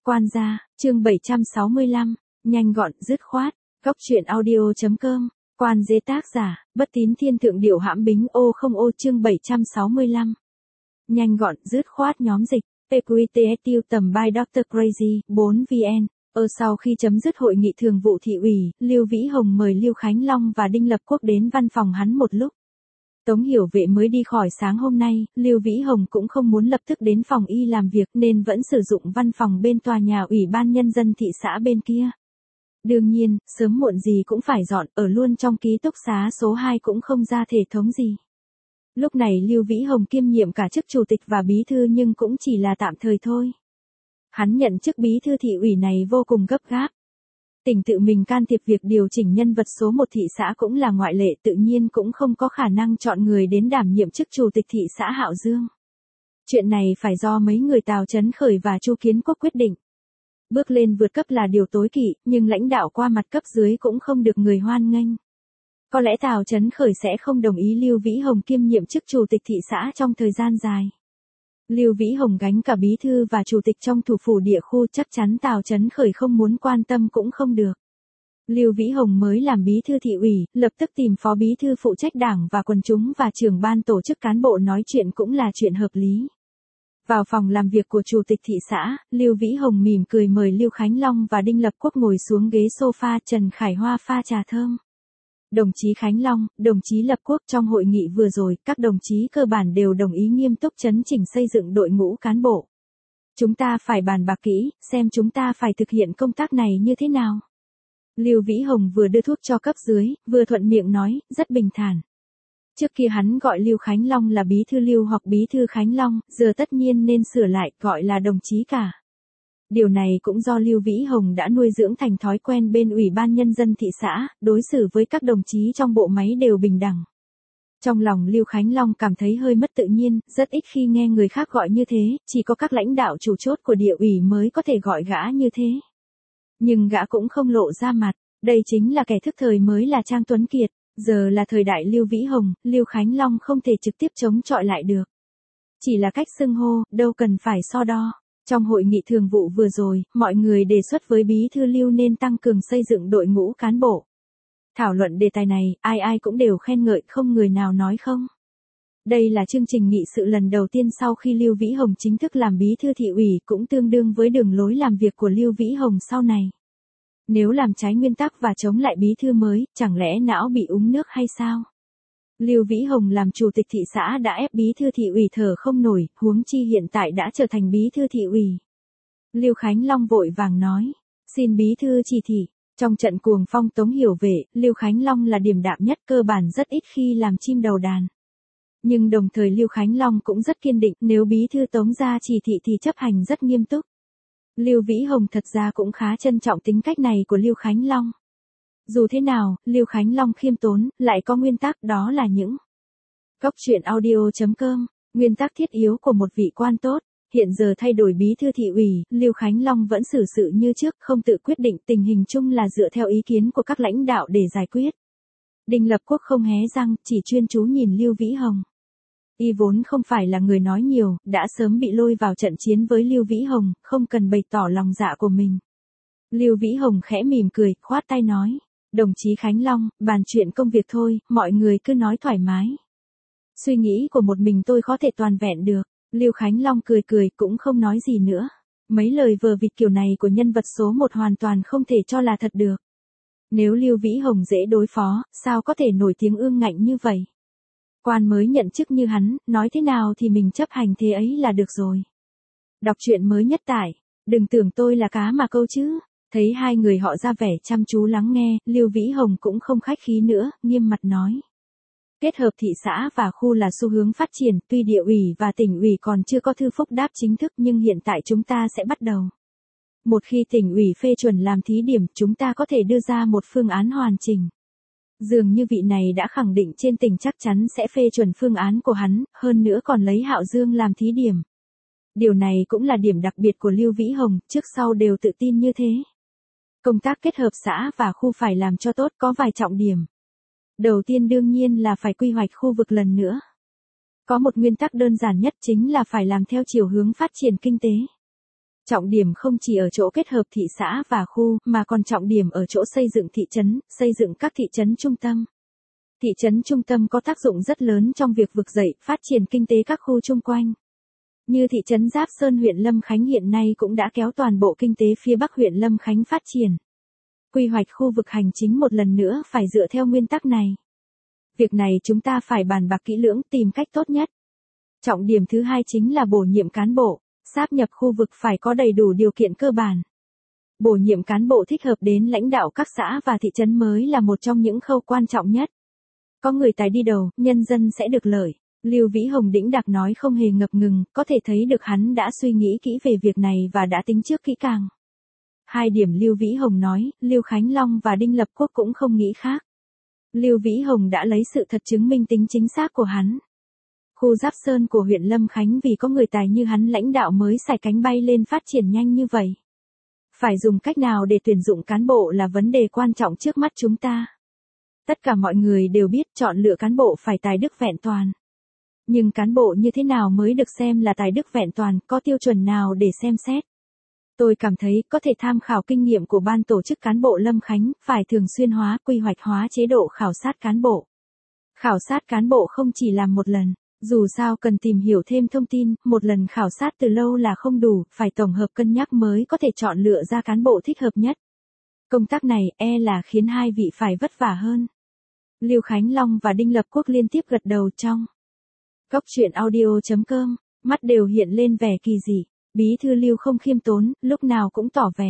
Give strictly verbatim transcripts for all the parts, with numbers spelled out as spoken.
Quan gia, chương bảy trăm sáu mươi lăm, nhanh gọn, dứt khoát. Góc truyện audio chấm com. Quan dế tác giả, Bất Tín Thiên Thượng Điệu Hãm Bính ô không ô chương bảy trăm sáu mươi lăm. Nhanh gọn, dứt khoát nhóm dịch. pê quy tê ét tiêu tầm by doctor Crazy, bốn vn. Ở sau khi chấm dứt hội nghị thường vụ thị ủy, Lưu Vĩ Hồng mời Lưu Khánh Long và Đinh Lập Quốc đến văn phòng hắn một lúc. Tống Hiểu Vệ mới đi khỏi sáng hôm nay, Lưu Vĩ Hồng cũng không muốn lập tức đến phòng y làm việc nên vẫn sử dụng văn phòng bên tòa nhà Ủy ban Nhân dân thị xã bên kia. Đương nhiên, sớm muộn gì cũng phải dọn, ở luôn trong ký túc xá số hai cũng không ra thể thống gì. Lúc này Lưu Vĩ Hồng kiêm nhiệm cả chức chủ tịch và bí thư nhưng cũng chỉ là tạm thời thôi. Hắn nhận chức bí thư thị ủy này vô cùng gấp gáp. Tỉnh tự mình can thiệp việc điều chỉnh nhân vật số một thị xã cũng là ngoại lệ, tự nhiên cũng không có khả năng chọn người đến đảm nhiệm chức chủ tịch thị xã Hạo Dương. Chuyện này phải do mấy người Tào Chấn Khởi và Chu Kiến Quốc quyết định. Bước lên vượt cấp là điều tối kỵ, nhưng lãnh đạo qua mặt cấp dưới cũng không được người hoan nghênh. Có lẽ Tào Chấn Khởi sẽ không đồng ý Lưu Vĩ Hồng kiêm nhiệm chức chủ tịch thị xã trong thời gian dài. Lưu Vĩ Hồng gánh cả bí thư và chủ tịch trong thủ phủ địa khu, chắc chắn Tào Chấn Khởi không muốn quan tâm cũng không được. Lưu Vĩ Hồng mới làm bí thư thị ủy, lập tức tìm phó bí thư phụ trách đảng và quần chúng và trưởng ban tổ chức cán bộ nói chuyện cũng là chuyện hợp lý. Vào phòng làm việc của chủ tịch thị xã, Lưu Vĩ Hồng mỉm cười mời Lưu Khánh Long và Đinh Lập Quốc ngồi xuống ghế sofa, Trần Khải Hoa pha trà thơm. Đồng chí Khánh Long, đồng chí Lập Quốc, trong hội nghị vừa rồi, các đồng chí cơ bản đều đồng ý nghiêm túc chấn chỉnh xây dựng đội ngũ cán bộ. Chúng ta phải bàn bạc kỹ, xem chúng ta phải thực hiện công tác này như thế nào. Lưu Vĩ Hồng vừa đưa thuốc cho cấp dưới, vừa thuận miệng nói, rất bình thản. Trước kia hắn gọi Lưu Khánh Long là bí thư Lưu hoặc bí thư Khánh Long, giờ tất nhiên nên sửa lại, gọi là đồng chí cả. Điều này cũng do Lưu Vĩ Hồng đã nuôi dưỡng thành thói quen bên Ủy ban Nhân dân thị xã, đối xử với các đồng chí trong bộ máy đều bình đẳng. Trong lòng Lưu Khánh Long cảm thấy hơi mất tự nhiên, rất ít khi nghe người khác gọi như thế, chỉ có các lãnh đạo chủ chốt của địa ủy mới có thể gọi gã như thế. Nhưng gã cũng không lộ ra mặt, đây chính là kẻ thức thời mới là Trang Tuấn Kiệt, giờ là thời đại Lưu Vĩ Hồng, Lưu Khánh Long không thể trực tiếp chống chọi lại được. Chỉ là cách xưng hô, đâu cần phải so đo. Trong hội nghị thường vụ vừa rồi, mọi người đề xuất với bí thư Lưu nên tăng cường xây dựng đội ngũ cán bộ. Thảo luận đề tài này, ai ai cũng đều khen ngợi, không người nào nói không. Đây là chương trình nghị sự lần đầu tiên sau khi Lưu Vĩ Hồng chính thức làm bí thư thị ủy, cũng tương đương với đường lối làm việc của Lưu Vĩ Hồng sau này. Nếu làm trái nguyên tắc và chống lại bí thư mới, chẳng lẽ não bị uống nước hay sao? Lưu Vĩ Hồng làm chủ tịch thị xã đã ép bí thư thị ủy thở không nổi, huống chi hiện tại đã trở thành bí thư thị ủy. Lưu Khánh Long vội vàng nói, xin bí thư chỉ thị. Trong trận cuồng phong Tống Hiểu Vệ, Lưu Khánh Long là điềm đạm nhất, cơ bản rất ít khi làm chim đầu đàn. Nhưng đồng thời Lưu Khánh Long cũng rất kiên định, nếu bí thư Tống ra chỉ thị thì chấp hành rất nghiêm túc. Lưu Vĩ Hồng thật ra cũng khá trân trọng tính cách này của Lưu Khánh Long. Dù thế nào, Lưu Khánh Long khiêm tốn, lại có nguyên tắc, đó là những Góc truyện audio chấm com, nguyên tắc thiết yếu của một vị quan tốt. Hiện giờ thay đổi bí thư thị ủy, Lưu Khánh Long vẫn xử sự như trước, không tự quyết định, tình hình chung là dựa theo ý kiến của các lãnh đạo để giải quyết. Đinh Lập Quốc không hé răng, chỉ chuyên chú nhìn Lưu Vĩ Hồng. Y vốn không phải là người nói nhiều, đã sớm bị lôi vào trận chiến với Lưu Vĩ Hồng, không cần bày tỏ lòng dạ của mình. Lưu Vĩ Hồng khẽ mỉm cười, khoát tay nói, đồng chí Khánh Long, bàn chuyện công việc thôi, mọi người cứ nói thoải mái. Suy nghĩ của một mình tôi có thể toàn vẹn được. Lưu Khánh Long cười cười, cũng không nói gì nữa. Mấy lời vờ vịt kiểu này của nhân vật số một hoàn toàn không thể cho là thật được. Nếu Lưu Vĩ Hồng dễ đối phó, sao có thể nổi tiếng ương ngạnh như vậy? Quan mới nhận chức như hắn, nói thế nào thì mình chấp hành thế ấy là được rồi. Đọc truyện mới nhất tại, đừng tưởng tôi là cá mà câu chứ. Thấy hai người họ ra vẻ chăm chú lắng nghe, Lưu Vĩ Hồng cũng không khách khí nữa, nghiêm mặt nói. Kết hợp thị xã và khu là xu hướng phát triển, tuy địa ủy và tỉnh ủy còn chưa có thư phúc đáp chính thức nhưng hiện tại chúng ta sẽ bắt đầu. Một khi tỉnh ủy phê chuẩn làm thí điểm, chúng ta có thể đưa ra một phương án hoàn chỉnh. Dường như vị này đã khẳng định trên tỉnh chắc chắn sẽ phê chuẩn phương án của hắn, hơn nữa còn lấy Hạo Dương làm thí điểm. Điều này cũng là điểm đặc biệt của Lưu Vĩ Hồng, trước sau đều tự tin như thế. Công tác kết hợp xã và khu phải làm cho tốt, có vài trọng điểm. Đầu tiên đương nhiên là phải quy hoạch khu vực lần nữa. Có một nguyên tắc đơn giản nhất chính là phải làm theo chiều hướng phát triển kinh tế. Trọng điểm không chỉ ở chỗ kết hợp thị xã và khu, mà còn trọng điểm ở chỗ xây dựng thị trấn, xây dựng các thị trấn trung tâm. Thị trấn trung tâm có tác dụng rất lớn trong việc vực dậy, phát triển kinh tế các khu chung quanh. Như thị trấn Giáp Sơn huyện Lâm Khánh hiện nay cũng đã kéo toàn bộ kinh tế phía Bắc huyện Lâm Khánh phát triển. Quy hoạch khu vực hành chính một lần nữa phải dựa theo nguyên tắc này. Việc này chúng ta phải bàn bạc kỹ lưỡng, tìm cách tốt nhất. Trọng điểm thứ hai chính là bổ nhiệm cán bộ, sáp nhập khu vực phải có đầy đủ điều kiện cơ bản. Bổ nhiệm cán bộ thích hợp đến lãnh đạo các xã và thị trấn mới là một trong những khâu quan trọng nhất. Có người tài đi đầu, nhân dân sẽ được lợi. Lưu Vĩ Hồng đĩnh đạc nói không hề ngập ngừng, có thể thấy được hắn đã suy nghĩ kỹ về việc này và đã tính trước kỹ càng. Hai điểm Lưu Vĩ Hồng nói, Lưu Khánh Long và Đinh Lập Quốc cũng không nghĩ khác. Lưu Vĩ Hồng đã lấy sự thật chứng minh tính chính xác của hắn. Khu Giáp Sơn của huyện Lâm Khánh vì có người tài như hắn lãnh đạo mới sải cánh bay lên phát triển nhanh như vậy. Phải dùng cách nào để tuyển dụng cán bộ là vấn đề quan trọng trước mắt chúng ta. Tất cả mọi người đều biết chọn lựa cán bộ phải tài đức vẹn toàn. Nhưng cán bộ như thế nào mới được xem là tài đức vẹn toàn, có tiêu chuẩn nào để xem xét? Tôi cảm thấy có thể tham khảo kinh nghiệm của ban tổ chức cán bộ Lâm Khánh, phải thường xuyên hóa, quy hoạch hóa chế độ khảo sát cán bộ. Khảo sát cán bộ không chỉ làm một lần, dù sao cần tìm hiểu thêm thông tin, một lần khảo sát từ lâu là không đủ, phải tổng hợp cân nhắc mới có thể chọn lựa ra cán bộ thích hợp nhất. Công tác này e là khiến hai vị phải vất vả hơn. Lưu Khánh Long và Đinh Lập Quốc liên tiếp gật đầu trong. Góc truyện audio chấm com, mắt đều hiện lên vẻ kỳ dị. Bí thư Lưu không khiêm tốn, lúc nào cũng tỏ vẻ.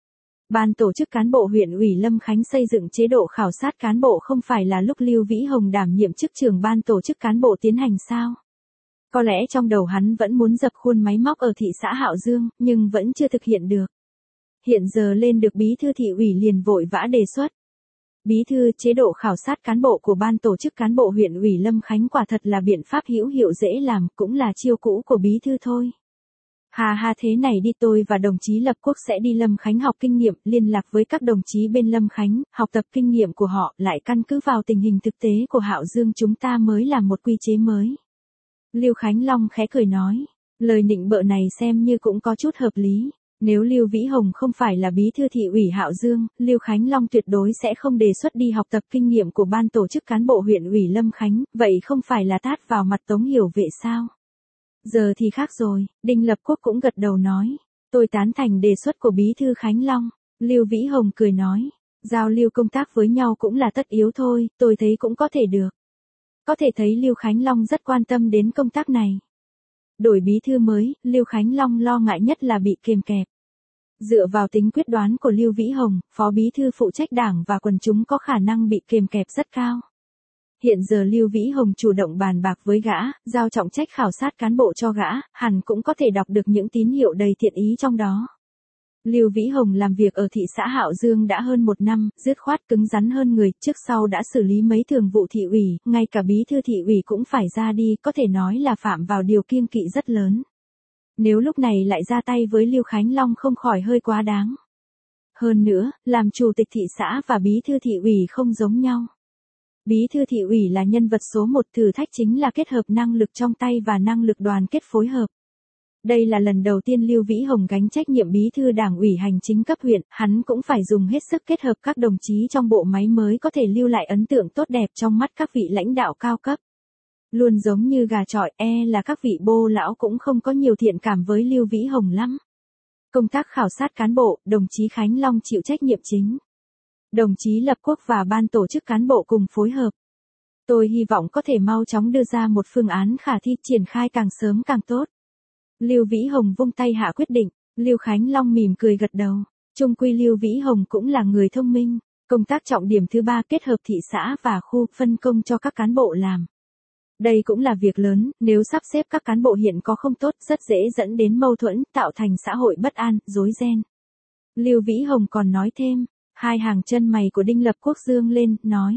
Ban tổ chức cán bộ huyện ủy Lâm Khánh xây dựng chế độ khảo sát cán bộ không phải là lúc Lưu Vĩ Hồng đảm nhiệm chức trưởng ban tổ chức cán bộ tiến hành sao? Có lẽ trong đầu hắn vẫn muốn dập khuôn máy móc ở thị xã Hạo Dương, nhưng vẫn chưa thực hiện được. Hiện giờ lên được bí thư thị ủy liền vội vã đề xuất. Bí thư, chế độ khảo sát cán bộ của ban tổ chức cán bộ huyện ủy Lâm Khánh quả thật là biện pháp hữu hiệu dễ làm, cũng là chiêu cũ của bí thư thôi. Hà hà thế này đi, tôi và đồng chí Lập Quốc sẽ đi Lâm Khánh học kinh nghiệm, liên lạc với các đồng chí bên Lâm Khánh, học tập kinh nghiệm của họ, lại căn cứ vào tình hình thực tế của Hạo Dương chúng ta mới làm một quy chế mới. Lưu Khánh Long khẽ cười nói, lời nịnh bợ này xem như cũng có chút hợp lý. Nếu Lưu Vĩ Hồng không phải là bí thư thị ủy Hạo Dương, Lưu Khánh Long tuyệt đối sẽ không đề xuất đi học tập kinh nghiệm của ban tổ chức cán bộ huyện ủy Lâm Khánh, vậy không phải là tát vào mặt Tống Hiểu Vệ sao? Giờ thì khác rồi, Đinh Lập Quốc cũng gật đầu nói, tôi tán thành đề xuất của bí thư Khánh Long. Lưu Vĩ Hồng cười nói, giao lưu công tác với nhau cũng là tất yếu thôi, tôi thấy cũng có thể được. Có thể thấy Lưu Khánh Long rất quan tâm đến công tác này. Đổi bí thư mới, Lưu Khánh Long lo ngại nhất là bị kềm kẹp. Dựa vào tính quyết đoán của Lưu Vĩ Hồng, phó bí thư phụ trách đảng và quần chúng có khả năng bị kềm kẹp rất cao. Hiện giờ Lưu Vĩ Hồng chủ động bàn bạc với gã, giao trọng trách khảo sát cán bộ cho gã, hẳn cũng có thể đọc được những tín hiệu đầy thiện ý trong đó. Lưu Vĩ Hồng làm việc ở thị xã Hạo Dương đã hơn một năm, dứt khoát cứng rắn hơn người, trước sau đã xử lý mấy thường vụ thị ủy, ngay cả bí thư thị ủy cũng phải ra đi, có thể nói là phạm vào điều kiêng kỵ rất lớn. Nếu lúc này lại ra tay với Lưu Khánh Long không khỏi hơi quá đáng. Hơn nữa, làm chủ tịch thị xã và bí thư thị ủy không giống nhau. Bí thư thị ủy là nhân vật số một, thử thách chính là kết hợp năng lực trong tay và năng lực đoàn kết phối hợp. Đây là lần đầu tiên Lưu Vĩ Hồng gánh trách nhiệm bí thư đảng ủy hành chính cấp huyện, hắn cũng phải dùng hết sức kết hợp các đồng chí trong bộ máy mới có thể lưu lại ấn tượng tốt đẹp trong mắt các vị lãnh đạo cao cấp. Luôn giống như gà chọi, e là các vị bô lão cũng không có nhiều thiện cảm với Lưu Vĩ Hồng lắm. Công tác khảo sát cán bộ, đồng chí Khánh Long chịu trách nhiệm chính. Đồng chí Lập Quốc và ban tổ chức cán bộ cùng phối hợp. Tôi hy vọng có thể mau chóng đưa ra một phương án khả thi, triển khai càng sớm càng tốt. Lưu Vĩ Hồng vung tay hạ quyết định, Lưu Khánh Long mỉm cười gật đầu. Chung quy Lưu Vĩ Hồng cũng là người thông minh. Công tác trọng điểm thứ ba kết hợp thị xã và khu, phân công cho các cán bộ làm. Đây cũng là việc lớn, nếu sắp xếp các cán bộ hiện có không tốt, rất dễ dẫn đến mâu thuẫn, tạo thành xã hội bất an, rối ren. Lưu Vĩ Hồng còn nói thêm, hai hàng chân mày của Đinh Lập Quốc dương lên, nói.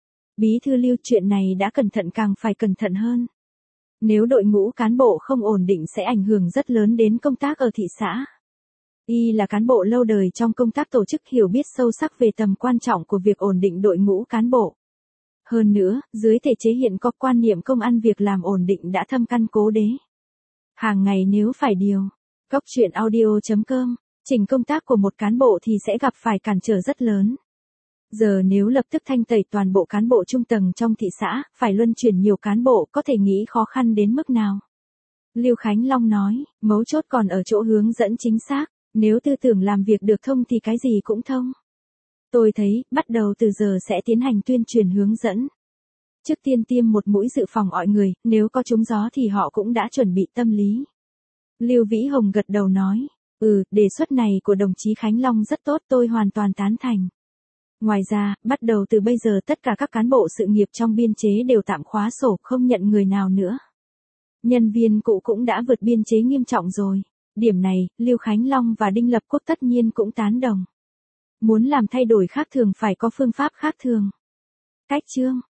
Bí thư Lưu, chuyện này đã cẩn thận càng phải cẩn thận hơn. Nếu đội ngũ cán bộ không ổn định sẽ ảnh hưởng rất lớn đến công tác ở thị xã. Y là cán bộ lâu đời trong công tác tổ chức, hiểu biết sâu sắc về tầm quan trọng của việc ổn định đội ngũ cán bộ. Hơn nữa, dưới thể chế hiện có quan niệm công ăn việc làm ổn định đã thâm căn cố đế. Hàng ngày nếu phải điều Cóc truyện audio chấm com, chỉnh công tác của một cán bộ thì sẽ gặp phải cản trở rất lớn. Giờ nếu lập tức thanh tẩy toàn bộ cán bộ trung tầng trong thị xã, phải luân chuyển nhiều cán bộ có thể nghĩ khó khăn đến mức nào. Lưu Khánh Long nói, mấu chốt còn ở chỗ hướng dẫn chính xác, nếu tư tưởng làm việc được thông thì cái gì cũng thông. Tôi thấy, bắt đầu từ giờ sẽ tiến hành tuyên truyền hướng dẫn. Trước tiên tiêm một mũi dự phòng mọi người, nếu có trúng gió thì họ cũng đã chuẩn bị tâm lý. Lưu Vĩ Hồng gật đầu nói, ừ, đề xuất này của đồng chí Khánh Long rất tốt, tôi hoàn toàn tán thành. Ngoài ra, bắt đầu từ bây giờ tất cả các cán bộ sự nghiệp trong biên chế đều tạm khóa sổ, không nhận người nào nữa. Nhân viên cũ cũng đã vượt biên chế nghiêm trọng rồi. Điểm này, Lưu Khánh Long và Đinh Lập Quốc tất nhiên cũng tán đồng. Muốn làm thay đổi khác thường phải có phương pháp khác thường. Cách chương